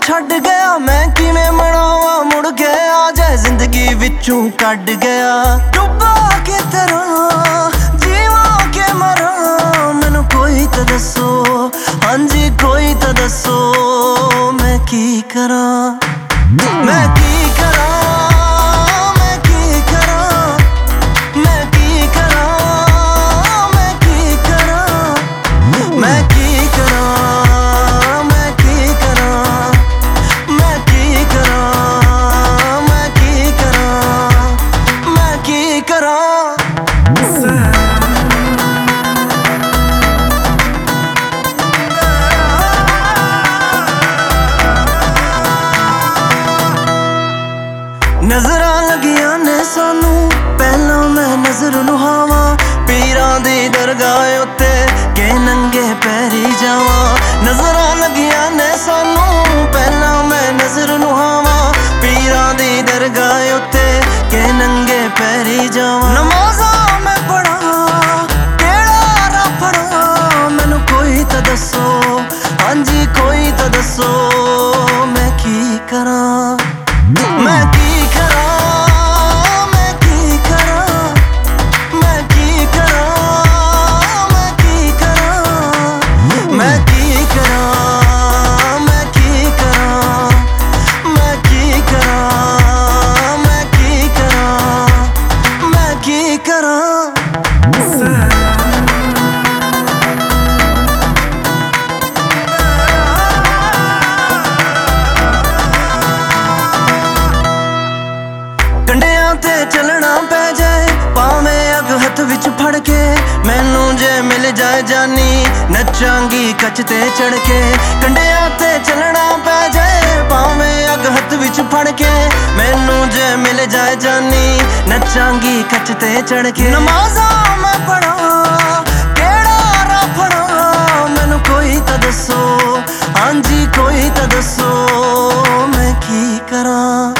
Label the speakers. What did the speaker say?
Speaker 1: ਛੱਡ ਗਿਆ ਮੈਂ ਕਿਵੇਂ ਮਨਾਵਾਂ ਮੁੜ ਕੇ ਆ ਜਾਏ ਜ਼ਿੰਦਗੀ ਵਿੱਚੋਂ ਕੱਢ ਗਿਆ। ਡੁੱਬਾ ਕੇ ਤਰ੍ਹਾਂ ਜੀਵਾਂ ਕੇ ਮਰਾਂ ਮੈਨੂੰ ਕੋਈ ਤਾਂ ਦੱਸੋ, ਹਾਂਜੀ ਕੋਈ ਤਾਂ ਦੱਸੋ ਮੈਂ ਕੀ ਕਰਾਂ, ਮੈਂ ਕੀ ਕਰਾਂ, ਮੈਂ ਕੀ ਕਰਾਂ, ਮੈਂ ਕੀ ਕਰਾਂ, ਮੈਂ ਕੀ ਕਰਾਂ, ਮੈਂ ਕੀ ਕਰਾਂ, ਮੈਂ ਕੀ ਕਰਾਂ, ਮੈਂ ਕੀ ਕਰਾਂ, ਮੈਂ ਕੀ ਕਰਾਂ, ਮੈਂ ਕੀ ਕਰਾਂ। ਨਜ਼ਰਾਂ ਲੱਗੀਆਂ ਨੇ ਸਾਨੂੰ ਪਹਿਲਾਂ ਮੈਂ ਨਜ਼ਰ ਨੁਹਾਵਾਂ, ਪੀਰਾਂ ਦੀ ਦਰਗਾਹ ਉੱਤੇ ਕਿ ਨੰਗੇ ਪੈਰੀ ਜਾਵਾਂ। ਨਜ਼ਰਾਂ ਲੱਗੀਆਂ ਨੇ ਸਾਨੂੰ ਪਹਿਲਾਂ ਮੈਂ ਨਜ਼ਰ ਨੁਹਾਵਾਂ, ਪੀਰਾਂ ਦੀ ਦਰਗਾਹ ਉੱਤੇ ਕਿ ਨੰਗੇ ਪੈਰੀ ਜਾਵਾਂ। ਨਮਾਜ਼ਾਂ ਮੈਂ ਪੜ੍ਹਾਂ ਕਿਹੜਾ ਰਾਹ ਫੜਾਂ ਮੈਨੂੰ ਕੋਈ ਤਾਂ ਦੱਸੋ, ਹਾਂਜੀ ਕੋਈ ਤਾਂ ਦੱਸੋ ਮੈਂ ਕੀ ਕਰਾਂ, ਮੈਂ ਕੀ ਕਰਾਂ, ਮੈਂ ਕੀ ਕਰਾਂ, ਮੈਂ ਕੀ ਕਰਾਂ, ਮੈਂ ਕੀ ਕਰਾਂ, ਮੈਂ ਕੀ ਕਰਾਂ, ਮੈਂ ਕੀ ਕਰਾਂ, ਮੈਂ ਕੀ ਕਰਾਂ, ਮੈਂ ਕੀ ਕਰਾਂ, ਮੈਂ ਕੀ ਕਰਾਂ। ਕੰਡਿਆਂ ਤੇ ਚੱਲਣਾ ਪੈ ਜਾਏ ਭਾਵੇਂ ਅੱਗ ਹੱਥ ਵਿੱਚ ਫੜ ਕੇ, ਮੈਨੂੰ ਜੇ ਮਿਲ ਜਾਏ ਜਾਨੀ ਨੱਚਾਂਗੀ ਕੱਚ ਤੇ ਚੜ ਕੇ। ਕੰਡਿਆਂ ਤੇ ਚੱਲਣਾ ਪੈ ਜਾਏ ਭਾਵੇਂ ਅੱਗ ਹੱਥ ਵਿੱਚ ਫੜ ਕੇ, ਮੈਨੂੰ ਜੇ ਮਿਲ ਜਾਏ ਜਾਨੀ ਨੱਚਾਂਗੀ ਕੱਚ ਤੇ ਚੜ ਕੇ। ਨਮਾਜ਼ਾਂ ਮੈਂ ਪੜ੍ਹਾਂ ਕਿਹੜਾ ਰਾਹ ਫੜਾਂ ਮੈਨੂੰ ਕੋਈ ਤਾਂ ਦੱਸੋ, ਹਾਂਜੀ ਕੋਈ ਤਾਂ ਦੱਸੋ ਮੈਂ ਕੀ ਕਰਾਂ,